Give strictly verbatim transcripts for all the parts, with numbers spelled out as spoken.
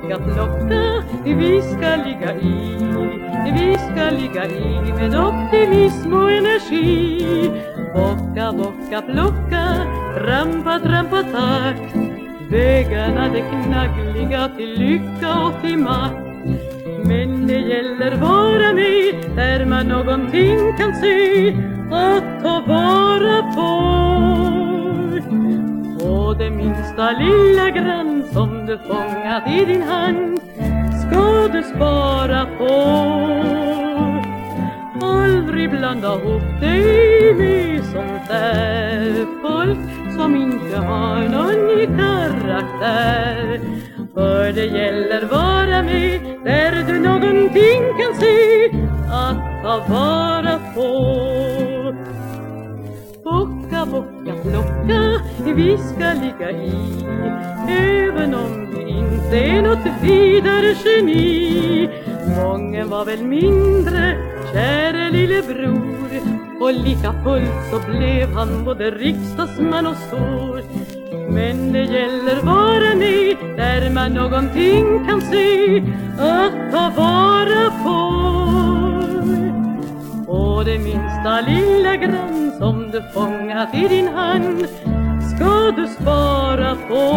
bocka plocka, vi ska ligga i, vi ska ligga i med optimism och energi. Bocka, bocka, plocka, trampa, trampa, takt. Vägarna det knaggliga till lycka och till makt. Men det gäller vara med där man någonting kan se att ta vara på. Och det minsta lilla grann som du fångat i din hand ska du spara på. Aldrig blanda ihop dig med sånt där folk som inte har någon karaktär. För det gäller vara med där du någonting kan se att ta vara på. Bocka, bocka, plocka, vi ska ligga i, även om vi inte är något vidare geni. Mången var väl mindre, käre lillebror, och lika fullt så blev han både riksdagsman och stor. Men det gäller vara med där man någonting kan se att ta vara på. Och det minsta lilla grann som du fångat i din hand ska du spara på.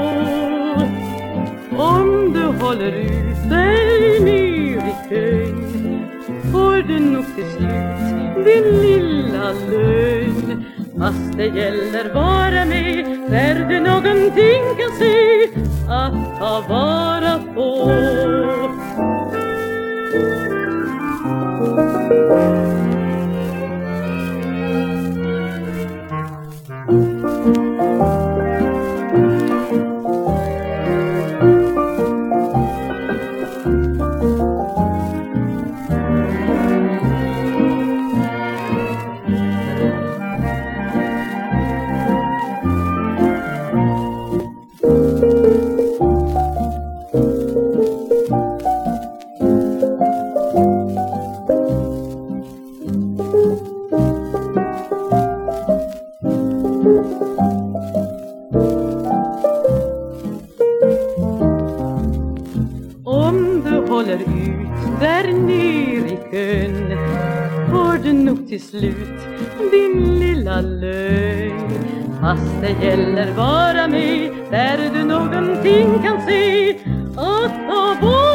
Om du håller ut dig ner i kön får du nog till slut din lilla lön. Fast det gäller vara med där du någonting kan se att ta vara på. Om du håller ut där ner i kön får du nog till slut din lilla lön. Fast det gäller vara med där du någonting kan se att ta vara